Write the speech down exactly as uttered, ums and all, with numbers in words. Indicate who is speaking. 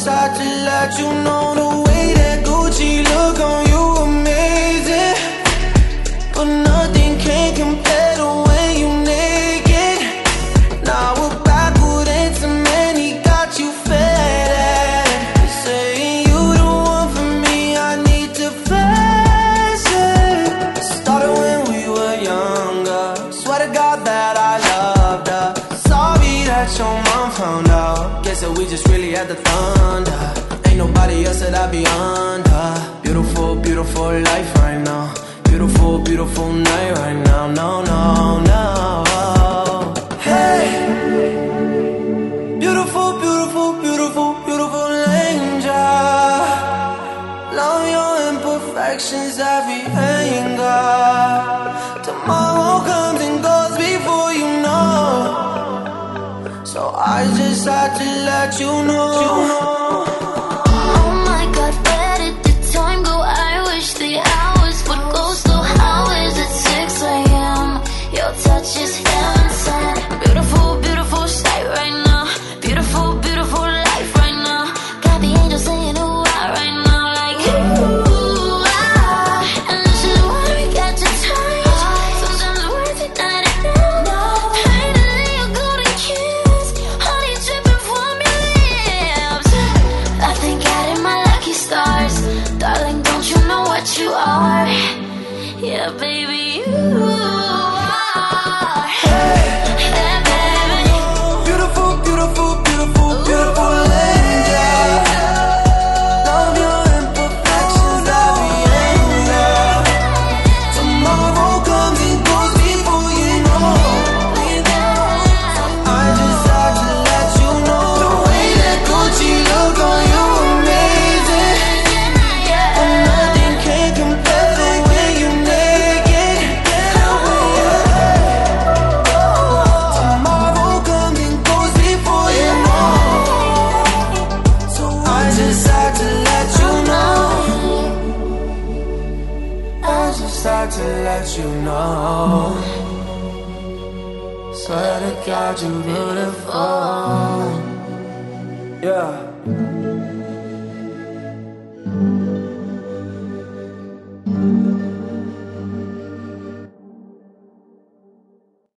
Speaker 1: just had to let you know the way that Gucci look on you amazing, but nothing can compare to when you naked. Now we're backward and cement, he got you fed. Saying you the one for me, I need to flex it. Started when we were younger, swear to God that I loved her. Sorry that your mom found out, guess that we just really had the thunder. Ain't nobody else that I be under. Beautiful, beautiful life right now. Beautiful, beautiful night right now. No, no, no. Hey, beautiful, beautiful, beautiful, beautiful angel. Love your imperfections, every anger. Tomorrow comes and goes before you know, so I just had to let you know.
Speaker 2: Touch is heaven sent. Beautiful, beautiful sight right now. Beautiful, beautiful life right now. Got the angels saying ooh ah right now, like ooh ah. And this is why we got to touch. Sometimes it's worth it night and day. Finally a golden kiss, honey dripping from your lips. I thank God in my lucky stars, darling. Don't you know what you are? Yeah, baby, you.
Speaker 1: To let you know, swear to God you're beautiful. Yeah.